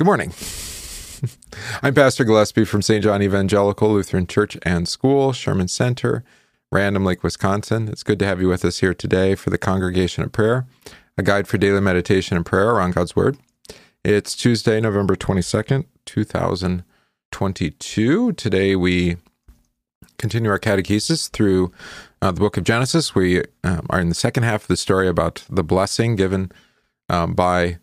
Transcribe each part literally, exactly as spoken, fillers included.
Good morning. I'm Pastor Gillespie from Saint John Evangelical Lutheran Church and School, Sherman Center, Random Lake, Wisconsin. It's good to have you with us here today for the Congregation of Prayer, a guide for daily meditation and prayer around God's Word. It's Tuesday, November twenty-second, two thousand twenty-two. Today we continue our catechesis through uh, the book of Genesis. We um, are in the second half of the story about the blessing given um, by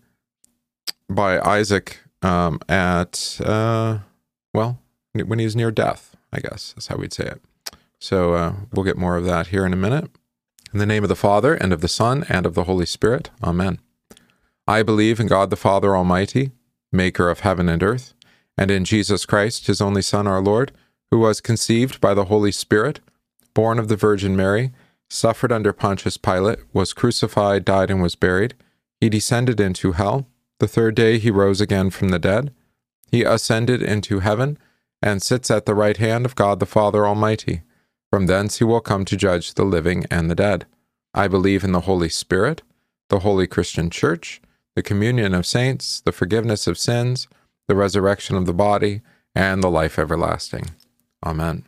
by Isaac um, at, uh, well, when he was near death, I guess. That's how we'd say it. So uh, we'll get more of that here in a minute. In the name of the Father, and of the Son, and of the Holy Spirit. Amen. I believe in God the Father Almighty, maker of heaven and earth, and in Jesus Christ, his only Son, our Lord, who was conceived by the Holy Spirit, born of the Virgin Mary, suffered under Pontius Pilate, was crucified, died, and was buried. He descended into hell. The third day he rose again from the dead. He ascended into heaven, and sits at the right hand of God the Father Almighty. From thence he will come to judge the living and the dead. I believe in the Holy Spirit, the holy Christian Church, the communion of saints, the forgiveness of sins, the resurrection of the body, and the life everlasting. Amen.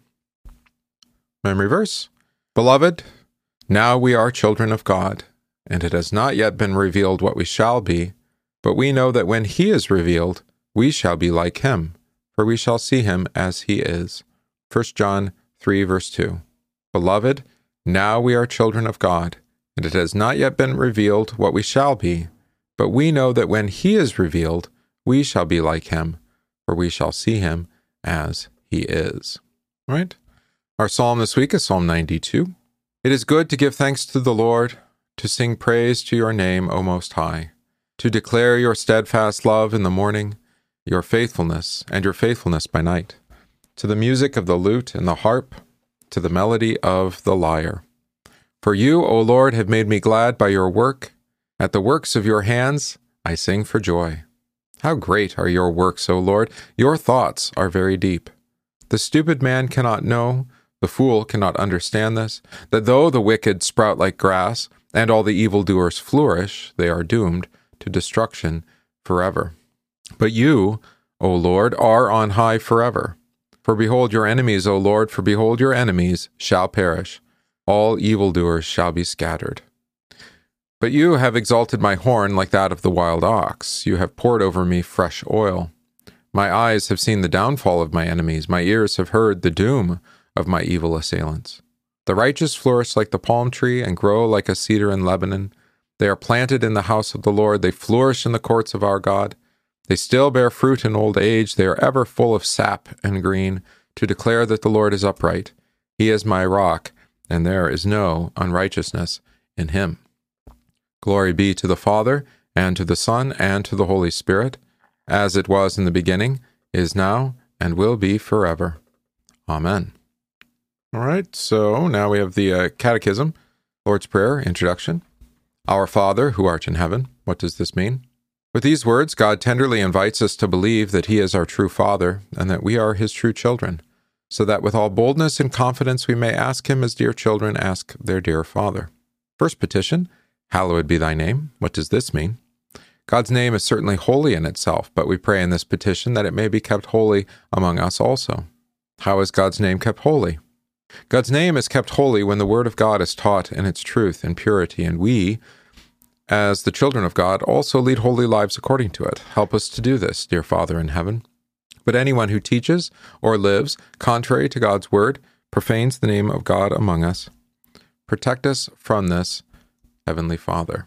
Memory verse. Beloved, now we are children of God, and it has not yet been revealed what we shall be, but we know that when he is revealed, we shall be like him, for we shall see him as he is. First John three, verse two. Beloved, now we are children of God, and it has not yet been revealed what we shall be, but we know that when he is revealed, we shall be like him, for we shall see him as he is. All right? Our psalm this week is Psalm ninety-two. It is good to give thanks to the Lord, to sing praise to your name, O Most High, to declare your steadfast love in the morning, your faithfulness and your faithfulness by night, to the music of the lute and the harp, to the melody of the lyre. For you, O Lord, have made me glad by your work. At the works of your hands I sing for joy. How great are your works, O Lord! Your thoughts are very deep. The stupid man cannot know, the fool cannot understand this, that though the wicked sprout like grass, and all the evildoers flourish, they are doomed to destruction forever. But you, O Lord, are on high forever. For behold your enemies, O Lord, for behold your enemies shall perish. All evildoers shall be scattered. But you have exalted my horn like that of the wild ox. You have poured over me fresh oil. My eyes have seen the downfall of my enemies. My ears have heard the doom of my evil assailants. The righteous flourish like the palm tree and grow like a cedar in Lebanon. They are planted in the house of the Lord. They flourish in the courts of our God. They still bear fruit in old age. They are ever full of sap and green, to declare that the Lord is upright. He is my rock, and there is no unrighteousness in him. Glory be to the Father, and to the Son, and to the Holy Spirit, as it was in the beginning, is now, and will be forever. Amen. All right, so now we have the uh, Catechism, Lord's Prayer, Introduction. Our Father, who art in heaven. What does this mean? With these words, God tenderly invites us to believe that he is our true Father, and that we are his true children, so that with all boldness and confidence we may ask him as dear children ask their dear Father. First petition, hallowed be thy name. What does this mean? God's name is certainly holy in itself, but we pray in this petition that it may be kept holy among us also. How is God's name kept holy? God's name is kept holy when the Word of God is taught in its truth and purity, and we, as the children of God, also lead holy lives according to it. Help us to do this, dear Father in heaven. But anyone who teaches or lives contrary to God's Word profanes the name of God among us. Protect us from this, Heavenly Father.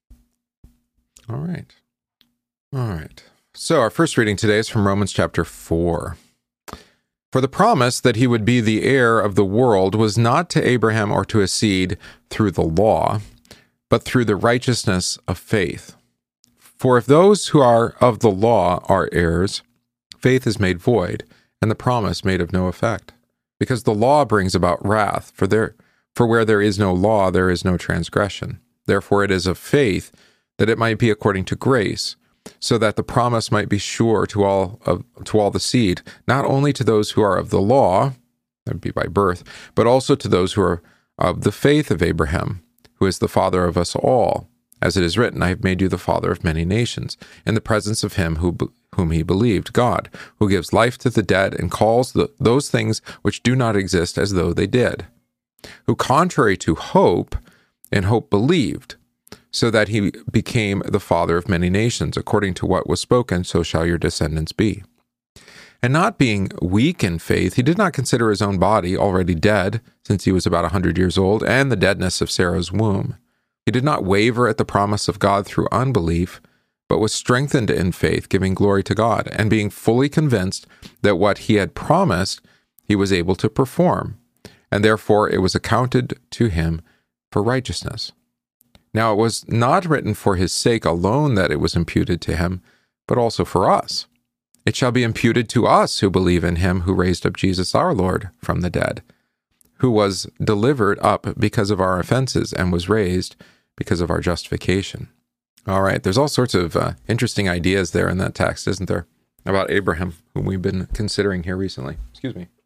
All right. All right. So our first reading today is from Romans chapter four. For the promise that he would be the heir of the world was not to Abraham or to his seed through the law, but through the righteousness of faith. For if those who are of the law are heirs, faith is made void, and the promise made of no effect. Because the law brings about wrath, for there, for where there is no law, there is no transgression. Therefore it is of faith that it might be according to grace, so that the promise might be sure to all of to all the seed, not only to those who are of the law, that would be by birth, but also to those who are of the faith of Abraham, who is the father of us all. As it is written, I have made you the father of many nations, in the presence of him who whom he believed, God, who gives life to the dead and calls the, those things which do not exist as though they did, who contrary to hope, in hope believed, so that he became the father of many nations, according to what was spoken, so shall your descendants be. And not being weak in faith, he did not consider his own body already dead, since he was about a hundred years old, and the deadness of Sarah's womb. He did not waver at the promise of God through unbelief, but was strengthened in faith, giving glory to God, and being fully convinced that what he had promised he was able to perform, and therefore it was accounted to him for righteousness. Now it was not written for his sake alone that it was imputed to him, but also for us. It shall be imputed to us who believe in him who raised up Jesus our Lord from the dead, who was delivered up because of our offenses and was raised because of our justification. All right, there's all sorts of uh, interesting ideas there in that text, isn't there? About Abraham, whom we've been considering here recently. Excuse me.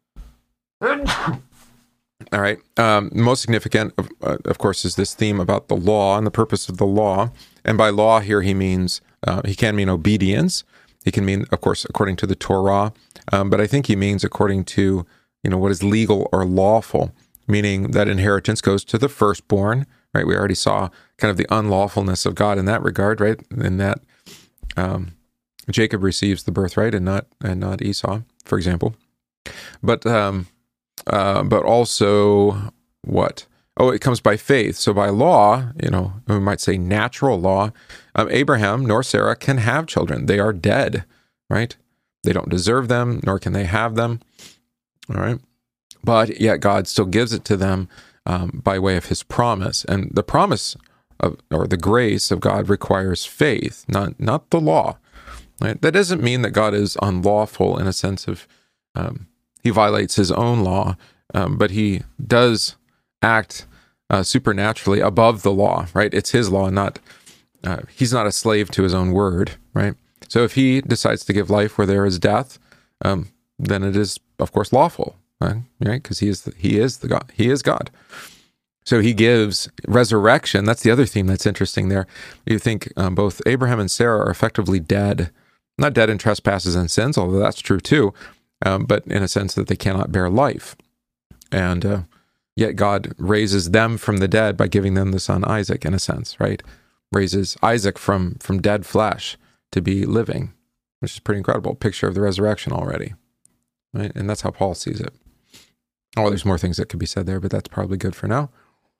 All right. Um, most significant, of, uh, of course, is this theme about the law and the purpose of the law. And by law here, he means, uh, he can mean obedience. He can mean, of course, according to the Torah. Um, but I think he means according to, you know, what is legal or lawful, meaning that inheritance goes to the firstborn, right? We already saw kind of the unlawfulness of God in that regard, right? In that um, Jacob receives the birthright and not and not Esau, for example. But um, uh, but also what? Oh, it comes by faith. So by law, you know, we might say natural law, um, Abraham nor Sarah can have children. They are dead, right? They don't deserve them, nor can they have them. All right. But yet God still gives it to them um, by way of his promise. And the promise of, or the grace of God requires faith, not not the law. Right? That doesn't mean that God is unlawful in a sense of um, he violates his own law, um, but he does act uh, supernaturally above the law, right? It's his law, not, uh, he's not a slave to his own word, right? So if he decides to give life where there is death, um, then it is, of course, lawful, right? Because he is the, he is the God. He is God. So he gives resurrection. That's the other theme that's interesting there. You think um, both Abraham and Sarah are effectively dead, not dead in trespasses and sins, although that's true too, um, but in a sense that they cannot bear life. And uh, yet God raises them from the dead by giving them the son Isaac, in a sense, right? Raises Isaac from from dead flesh to be living, which is pretty incredible. Picture of the resurrection already, right? And that's how Paul sees it. Oh, there's more things that could be said there, but that's probably good for now.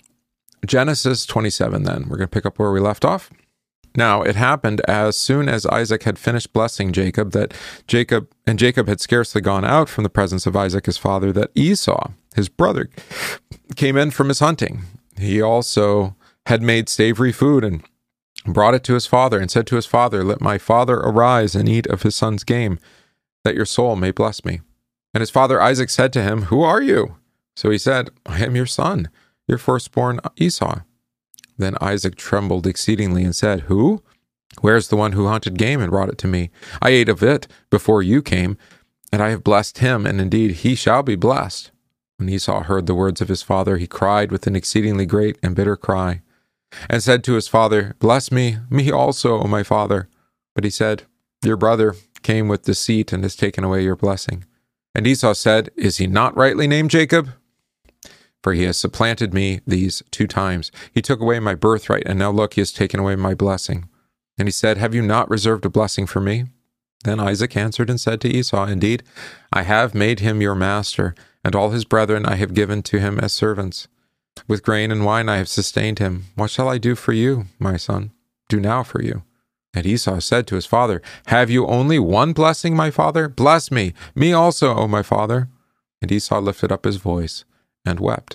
Genesis twenty-seven, then. We're going to pick up where we left off. Now, it happened as soon as Isaac had finished blessing Jacob, that Jacob, and Jacob had scarcely gone out from the presence of Isaac his father, that Esau, his brother, came in from his hunting. He also had made savory food and brought it to his father, and said to his father, "Let my father arise and eat of his son's game, that your soul may bless me." And his father Isaac said to him, "Who are you?" So he said, "I am your son, your firstborn Esau." Then Isaac trembled exceedingly and said, "Who? Where's the one who hunted game and brought it to me? I ate of it before you came, and I have blessed him, and indeed he shall be blessed." When Esau heard the words of his father, he cried with an exceedingly great and bitter cry, and said to his father, "Bless me, me also, O my father." But he said, "Your brother came with deceit and has taken away your blessing." And Esau said, "Is he not rightly named Jacob? For he has supplanted me these two times. He took away my birthright, and now look, he has taken away my blessing." And he said, "Have you not reserved a blessing for me?" Then Isaac answered and said to Esau, "Indeed, I have made him your master, and all his brethren I have given to him as servants. With grain and wine I have sustained him. What shall I do for you, my son? Do now for you." And Esau said to his father, "Have you only one blessing, my father? Bless me, me also, O my father." And Esau lifted up his voice and wept.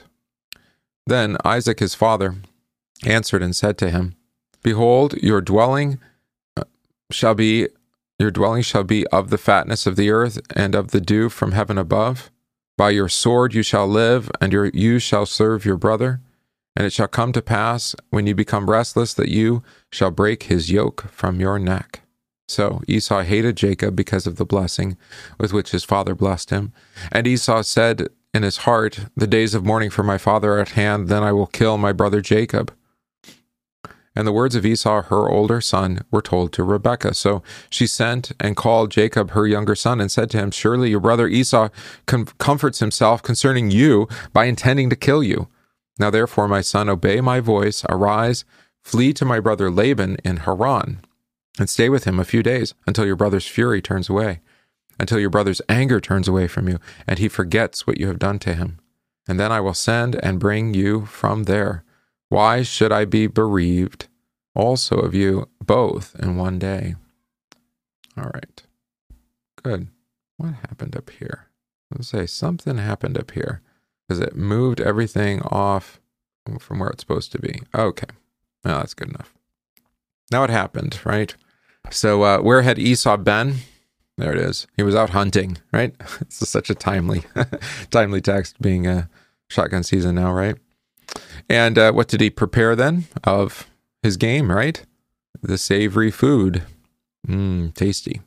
Then Isaac his father answered and said to him, "Behold, your dwelling shall be your dwelling shall be of the fatness of the earth and of the dew from heaven above. By your sword you shall live, and your you shall serve your brother. And it shall come to pass, when you become restless, that you shall break his yoke from your neck." So Esau hated Jacob because of the blessing with which his father blessed him. And Esau said in his heart, "The days of mourning for my father are at hand, then I will kill my brother Jacob." And the words of Esau, her older son, were told to Rebekah. So she sent and called Jacob, her younger son, and said to him, surely your brother Esau com- comforts himself concerning you by intending to kill you. Now therefore, my son, obey my voice, arise, flee to my brother Laban in Haran, and stay with him a few days until your brother's fury turns away, until your brother's anger turns away from you, and he forgets what you have done to him. And then I will send and bring you from there. Why should I be bereaved also of you both in one day? All right. Good. What happened up here? Let's say something happened up here because it moved everything off from where it's supposed to be. Okay. Well, that's good enough. Now it happened, right? So uh, where had Esau been? There it is. He was out hunting, right? This is such a timely, timely text being a shotgun season now, right? And uh, what did he prepare then of his game, right? The savory food. Mmm, tasty.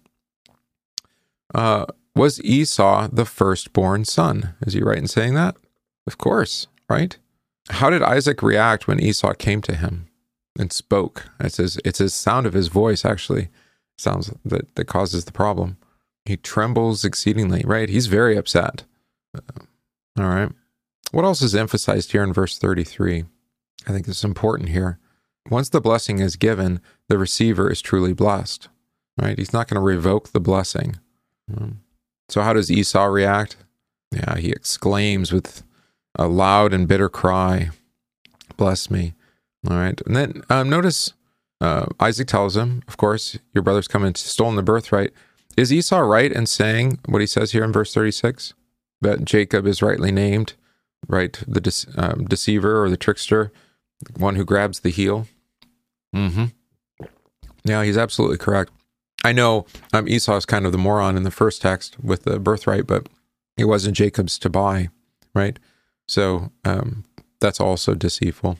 Uh, was Esau the firstborn son? Is he right in saying that? Of course, right? How did Isaac react when Esau came to him and spoke? It's his, it's his sound of his voice, actually, sounds that, that causes the problem. He trembles exceedingly, right? He's very upset. Uh, all right. What else is emphasized here in verse thirty-three? I think this is important here. Once the blessing is given, the receiver is truly blessed, right? He's not going to revoke the blessing. Um, so how does Esau react? Yeah, he exclaims with a loud and bitter cry, bless me. All right. And then um, notice uh, Isaac tells him, of course, your brother's come and stolen the birthright. Is Esau right in saying what he says here in verse thirty-six? That Jacob is rightly named, right? The de- um, deceiver or the trickster, the one who grabs the heel. Mm-hmm. Yeah, he's absolutely correct. I know um, Esau is kind of the moron in the first text with the birthright, but it wasn't Jacob's to buy, right? So um, that's also deceitful.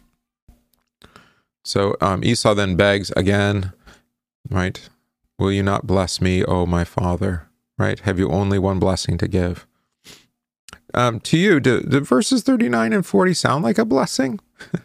So um, Esau then begs again, right? Will you not bless me, O my father? Right? Have you only one blessing to give? Um, to you, do, do verses thirty-nine and forty sound like a blessing?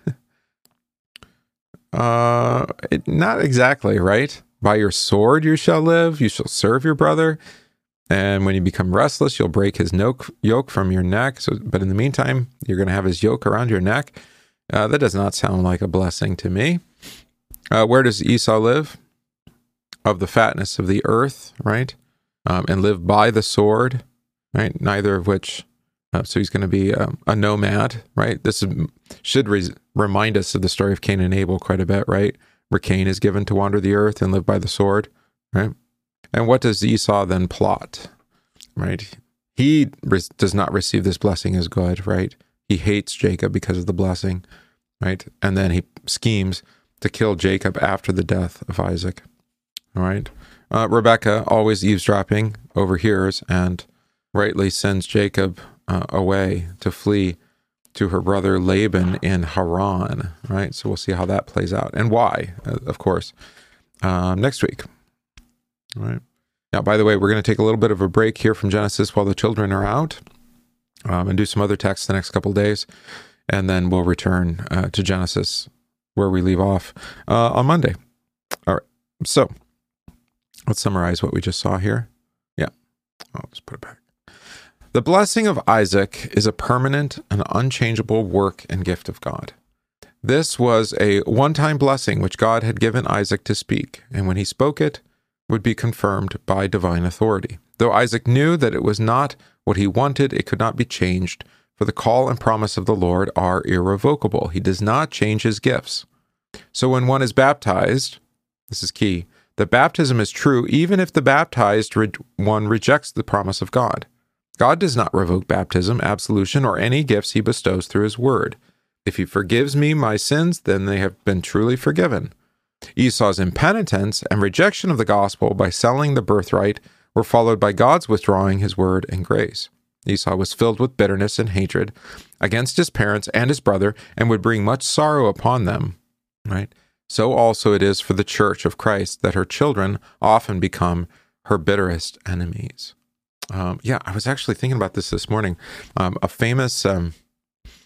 uh, it, not exactly, right? By your sword you shall live, you shall serve your brother, and when you become restless, you'll break his yoke, yoke from your neck. So, but in the meantime, you're going to have his yoke around your neck. Uh, that does not sound like a blessing to me. Uh, where does Esau live? Of the fatness of the earth, right? Um, and live by the sword, right? Neither of which, uh, so he's going to be um, a nomad, right? This is, should re- remind us of the story of Cain and Abel quite a bit, right? Where Cain is given to wander the earth and live by the sword, right? And what does Esau then plot, right? He re- does not receive this blessing as good, right? He hates Jacob because of the blessing, right? And then he schemes to kill Jacob after the death of Isaac. All right. Uh, Rebekah, always eavesdropping, overhears and rightly sends Jacob uh, away to flee to her brother Laban in Haran. Right. So we'll see how that plays out and why, uh, of course, um, next week. All right. Now, by the way, we're going to take a little bit of a break here from Genesis while the children are out um, and do some other texts the next couple of days. And then we'll return uh, to Genesis where we leave off uh, on Monday. All right. So let's summarize what we just saw here. Yeah, I'll just put it back. The blessing of Isaac is a permanent and unchangeable work and gift of God. This was a one-time blessing which God had given Isaac to speak, and when he spoke it, would be confirmed by divine authority. Though Isaac knew that it was not what he wanted, it could not be changed, for the call and promise of the Lord are irrevocable. He does not change his gifts. So when one is baptized, this is key, the baptism is true even if the baptized re- one rejects the promise of God. God does not revoke baptism, absolution, or any gifts he bestows through his word. If he forgives me my sins, then they have been truly forgiven. Esau's impenitence and rejection of the gospel by selling the birthright were followed by God's withdrawing his word and grace. Esau was filled with bitterness and hatred against his parents and his brother and would bring much sorrow upon them, right? So also it is for the church of Christ that her children often become her bitterest enemies. Um, yeah, I was actually thinking about this this morning. Um, a famous um,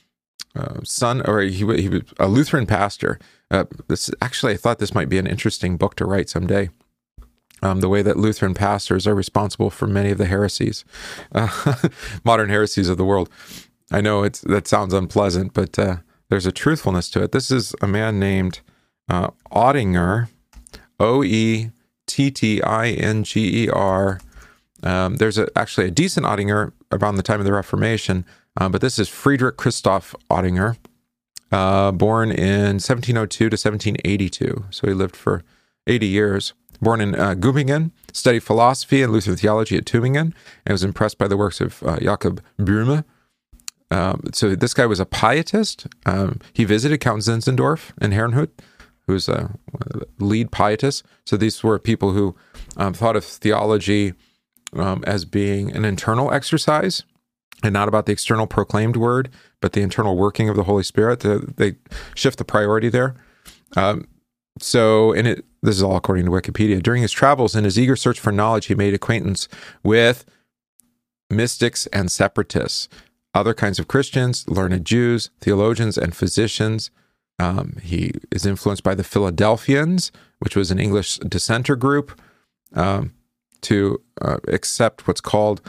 uh, son, or he, he was a Lutheran pastor. Uh, this actually, I thought this might be an interesting book to write someday. Um, the way that Lutheran pastors are responsible for many of the heresies, uh, modern heresies of the world. I know it's that sounds unpleasant, but uh, there's a truthfulness to it. This is a man named uh, Oettinger, O E T T I N G E R. Um, there's a, actually a decent Oettinger around the time of the Reformation, uh, but this is Friedrich Christoph Oettinger, uh, born in seventeen oh two to seventeen eighty-two. So he lived for eighty years. Born in uh, Göppingen, studied philosophy and Lutheran theology at Tübingen, and was impressed by the works of uh, Jakob Böhme. Um, so this guy was a pietist. Um, he visited Count Zinzendorf in Herrnhut, who was a lead pietist. So these were people who um, thought of theology um, as being an internal exercise and not about the external proclaimed word, but the internal working of the Holy Spirit. The, they shift the priority there. Um, So, and it, this is all according to Wikipedia. During his travels and his eager search for knowledge, he made acquaintance with mystics and separatists, other kinds of Christians, learned Jews, theologians, and physicians. Um, he is influenced by the Philadelphians, which was an English dissenter group, um, to uh, accept what's called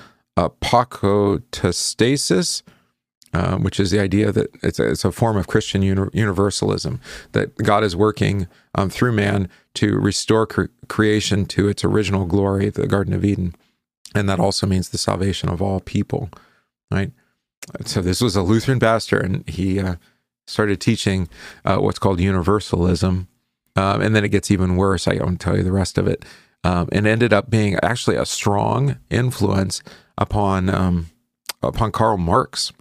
apocotastasis, Um, which is the idea that it's a, it's a form of Christian uni- universalism, that God is working um, through man to restore cre- creation to its original glory, the Garden of Eden. And that also means the salvation of all people, right? So this was a Lutheran pastor, and he uh, started teaching uh, what's called universalism. Um, and then it gets even worse. I won't tell you the rest of it. Um, and ended up being actually a strong influence upon um, upon Karl Marx.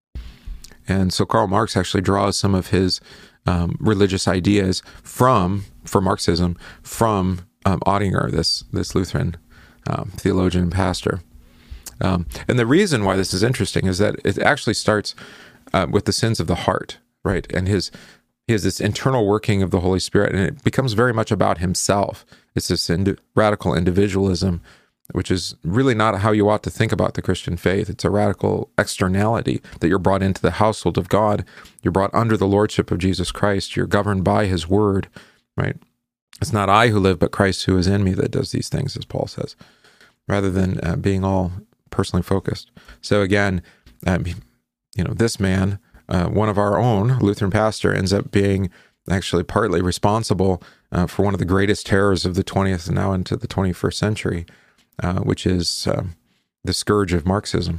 And so Karl Marx actually draws some of his um, religious ideas from, for Marxism, from um, Oettinger, this this Lutheran um, theologian and pastor. Um, and the reason why this is interesting is that it actually starts uh, with the sins of the heart, right? And his he has this internal working of the Holy Spirit, and it becomes very much about himself. It's this ind- radical individualism, which is really not how you ought to think about the Christian faith. It's a radical externality that you're brought into the household of God. You're brought under the lordship of Jesus Christ. You're governed by his word, right? It's not I who live, but Christ who is in me that does these things, as Paul says, rather than uh, being all personally focused. So again, um, you know, this man, uh, one of our own, Lutheran pastor, ends up being actually partly responsible uh, for one of the greatest terrors of the twentieth and now into the twenty-first century, Uh, which is um, the scourge of Marxism,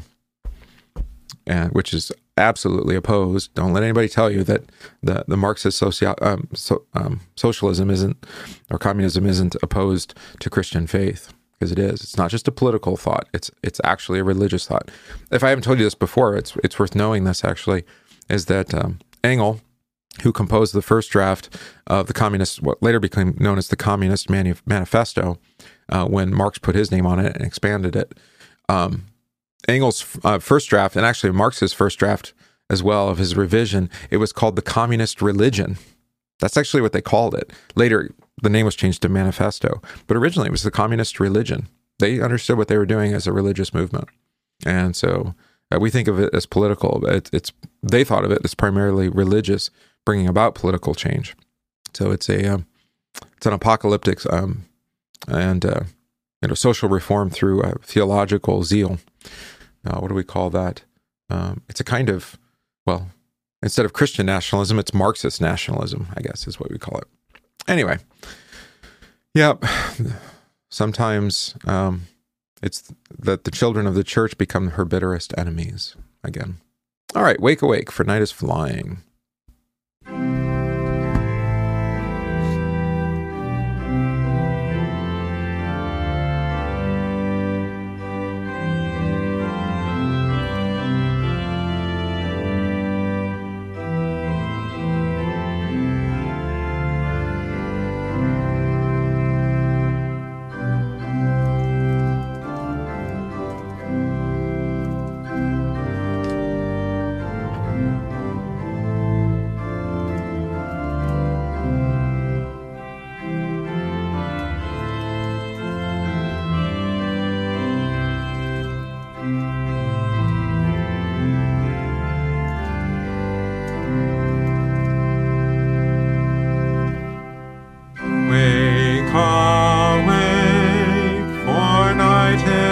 uh, which is absolutely opposed. Don't let anybody tell you that the, the Marxist socio- um, so, um, socialism isn't, or communism isn't opposed to Christian faith, because it is. It's not just a political thought. It's it's actually a religious thought. If I haven't told you this before, it's it's worth knowing this actually, is that um, Engel, who composed the first draft of the communist, what later became known as the Communist Mani- Manifesto, uh, when Marx put his name on it and expanded it. Um, Engel's uh, first draft, and actually Marx's first draft as well of his revision, it was called the Communist Religion. That's actually what they called it. Later, the name was changed to Manifesto, but originally it was the Communist Religion. They understood what they were doing as a religious movement. And so uh, we think of it as political, but it, it's they thought of it as primarily religious, bringing about political change. So it's a um, it's an apocalyptic um, and uh, you know social reform through uh, theological zeal. Uh, what do we call that? Um, it's a kind of, well, instead of Christian nationalism, it's Marxist nationalism, I guess is what we call it. Anyway, yeah, sometimes um, it's that the children of the church become her bitterest enemies again. All right, wake awake, for night is flying.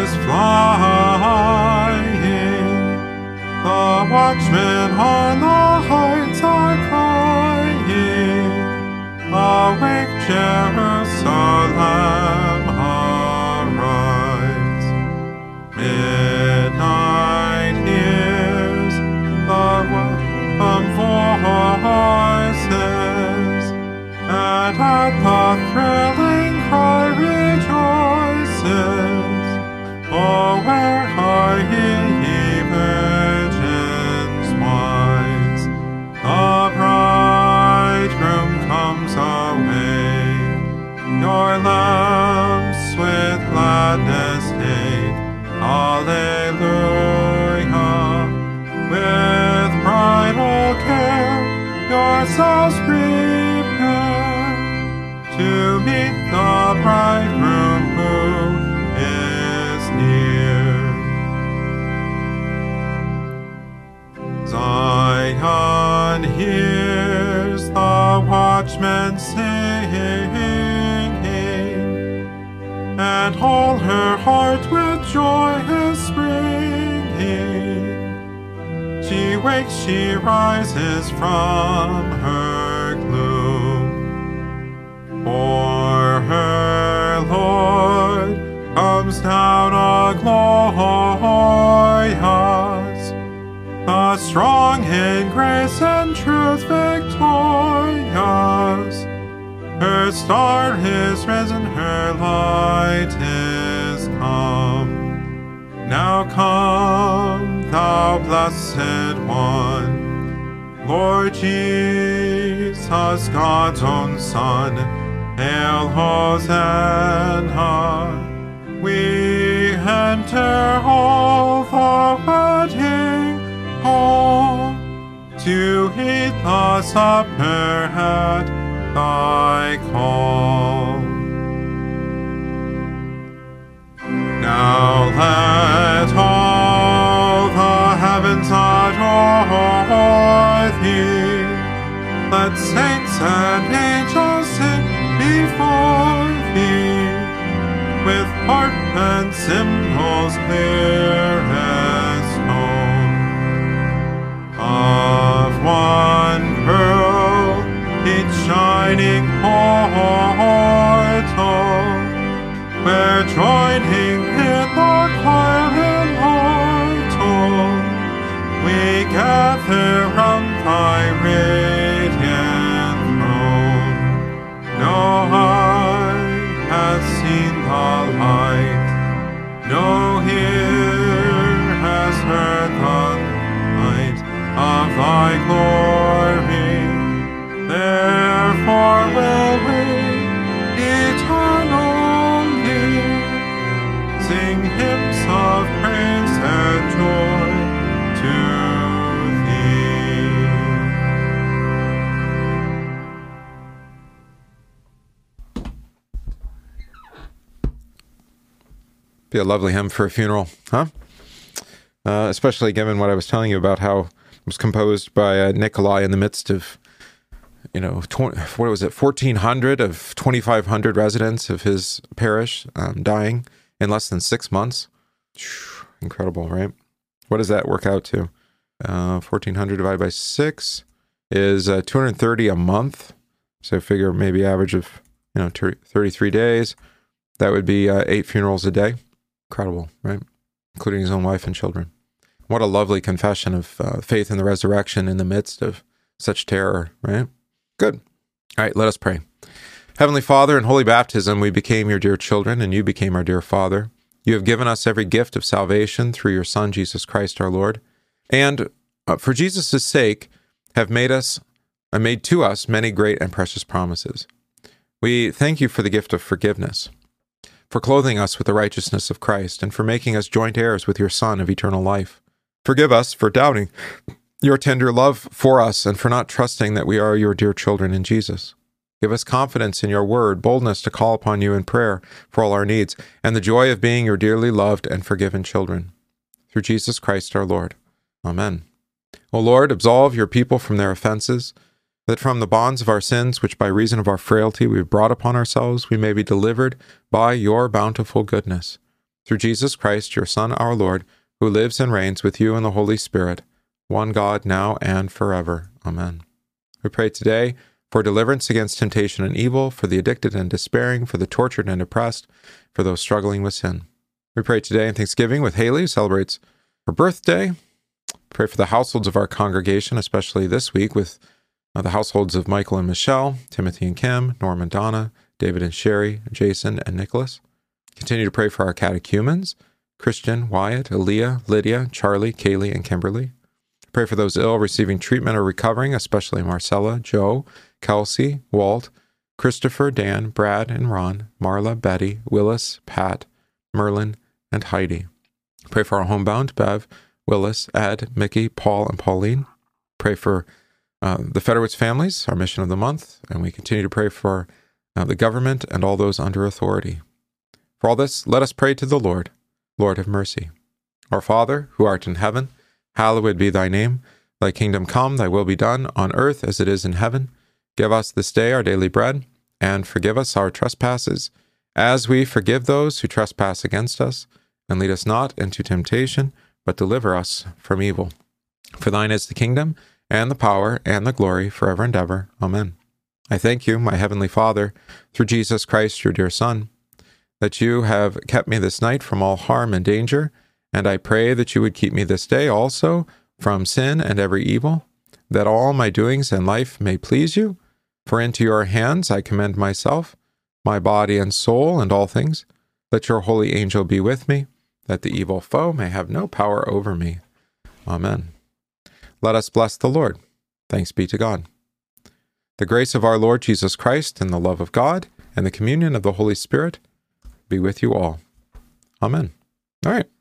is flying. The watchmen on the heights are crying, awake Jerusalem, arise. Midnight hears the welcome voices, and at the thrilling cry rejoices. Oh, where are ye, ye virgins wise? The bridegroom comes away. Your lamps with gladness take, Alleluia. With bridal care, yourselves prepare to meet the bridegroom who is near. Zion hears the watchmen singing, and all her heart with joy is springing. She wakes, she rises from her gloom, for her Lord comes down a-glorious, the strong in grace and truth victorious. Her star is risen, her light is come. Now come, thou blessed one, Lord Jesus, God's own Son. Hail, Hosanna. We enter all the wedding hall to eat the supper at thy call. Now let all the heavens adore thee. Let saints and angels sing before thee, with harp and cymbals clear as tone. Of one pearl, each shining portal, where joining in the choir immortal, we gather round thy radiant throne. No eye has seen the light, no ear has heard the light of thy glory. Therefore will we eternally sing hymns of praise and joy to thee. Be a lovely hymn for a funeral, huh? Uh, especially given what I was telling you about how it was composed by uh, Nikolai in the midst of, you know, twenty, what was it, fourteen hundred of twenty-five hundred residents of his parish um, dying in less than six months. Incredible, right? What does that work out to? Uh, fourteen hundred divided by six is uh, two hundred thirty a month. So figure maybe average of, you know, thirty-three days. That would be uh, eight funerals a day. Incredible, right? Including his own wife and children. What a lovely confession of uh, faith in the resurrection in the midst of such terror, right? Good. All right, let us pray. Heavenly Father, in holy baptism, we became your dear children, and you became our dear Father. You have given us every gift of salvation through your Son, Jesus Christ, our Lord. And uh, for Jesus' sake, have made us, uh, made to us many great and precious promises. We thank you for the gift of forgiveness, for clothing us with the righteousness of Christ, and for making us joint heirs with your Son of eternal life. Forgive us for doubting your tender love for us and for not trusting that we are your dear children in Jesus. Give us confidence in your word, boldness to call upon you in prayer for all our needs, and the joy of being your dearly loved and forgiven children. Through Jesus Christ our Lord. Amen. O Lord, absolve your people from their offenses, that from the bonds of our sins, which by reason of our frailty we have brought upon ourselves, we may be delivered by your bountiful goodness. Through Jesus Christ, your Son, our Lord, who lives and reigns with you in the Holy Spirit, one God, now and forever. Amen. We pray today for deliverance against temptation and evil, for the addicted and despairing, for the tortured and oppressed, for those struggling with sin. We pray today in Thanksgiving with Haley, who celebrates her birthday. Pray for the households of our congregation, especially this week with uh, the households of Michael and Michelle, Timothy and Kim, Norm and Donna, David and Sherry, Jason and Nicholas. Continue to pray for our catechumens, Christian, Wyatt, Aaliyah, Lydia, Charlie, Kaylee, and Kimberly. Pray for those ill receiving treatment or recovering, especially Marcella, Joe, Kelsey, Walt, Christopher, Dan, Brad, and Ron, Marla, Betty, Willis, Pat, Merlin, and Heidi. Pray for our homebound, Bev, Willis, Ed, Mickey, Paul, and Pauline. Pray for uh, the Federowitz families, our mission of the month, and we continue to pray for uh, the government and all those under authority. For all this, let us pray to the Lord. Lord, have mercy. Our Father, who art in heaven, hallowed be thy name. Thy kingdom come, thy will be done, on earth as it is in heaven. Give us this day our daily bread, and forgive us our trespasses, as we forgive those who trespass against us. And lead us not into temptation, but deliver us from evil. For thine is the kingdom, and the power, and the glory, forever and ever. Amen. I thank you, my heavenly Father, through Jesus Christ, your dear Son, that you have kept me this night from all harm and danger, and I pray that you would keep me this day also from sin and every evil, that all my doings and life may please you. For into your hands I commend myself, my body and soul, and all things. Let your holy angel be with me, that the evil foe may have no power over me. Amen. Let us bless the Lord. Thanks be to God. The grace of our Lord Jesus Christ, and the love of God, and the communion of the Holy Spirit be with you all. Amen. All right.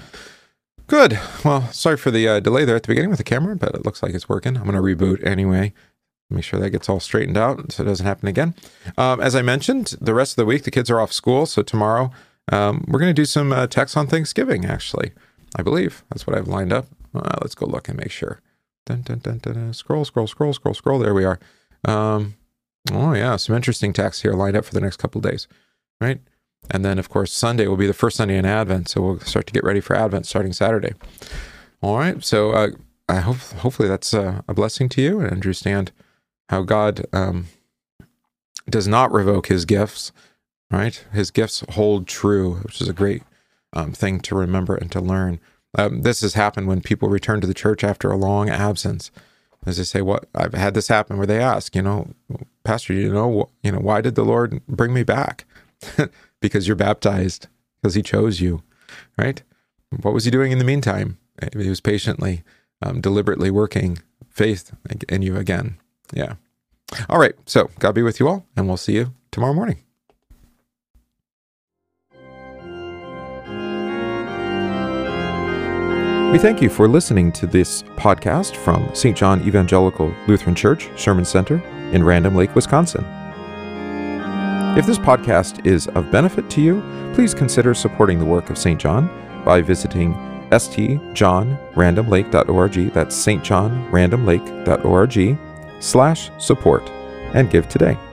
Good. Well, sorry for the uh, delay there at the beginning with the camera, but it looks like it's working. I'm going to reboot anyway. Make sure that gets all straightened out so it doesn't happen again. Um, as I mentioned, the rest of the week, the kids are off school. So tomorrow, um, we're going to do some uh, texts on Thanksgiving, actually. I believe that's what I've lined up. Uh, let's go look and make sure. Dun, dun, dun, dun, dun. Scroll, scroll, scroll, scroll, scroll. There we are. Um, oh, yeah. Some interesting texts here lined up for the next couple of days, right? And then, of course, Sunday will be the first Sunday in Advent. So we'll start to get ready for Advent starting Saturday. All right. So uh, I hope, hopefully that's uh, a blessing to you, and understand how God um, does not revoke his gifts, right? His gifts hold true, which is a great um, thing to remember and to learn. Um, this has happened when people return to the church after a long absence. As they say, "What I've had this happen," where they ask, you know, "Pastor, you know, you know, why did the Lord bring me back?" Because you're baptized, because he chose you, right? What was he doing in the meantime? He was patiently, um, deliberately working faith in you again. Yeah. All right. So God be with you all, and we'll see you tomorrow morning. We thank you for listening to this podcast from Saint John Evangelical Lutheran Church, Sherman Center in Random Lake, Wisconsin. If this podcast is of benefit to you, please consider supporting the work of Saint John by visiting s t john random lake dot org. That's s t john random lake dot org slash support, and give today.